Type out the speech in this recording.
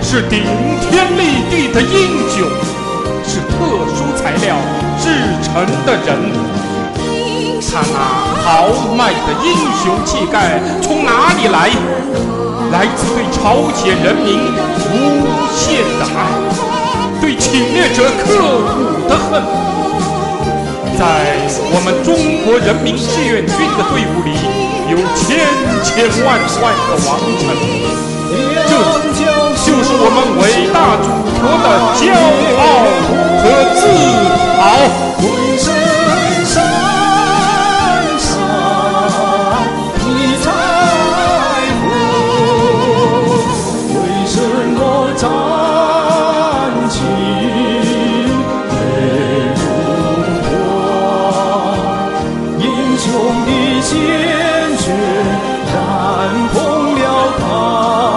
是顶天立地的英雄，是特殊材料制成的人。他那豪迈的英雄气概从哪里来？来自对朝鲜人民无限的爱，对侵略者刻骨的恨。在我们中国人民志愿军的队伍里，有千万个王晨，这就是我们伟大祖国的骄傲和自豪。 英雄的鲜血染红了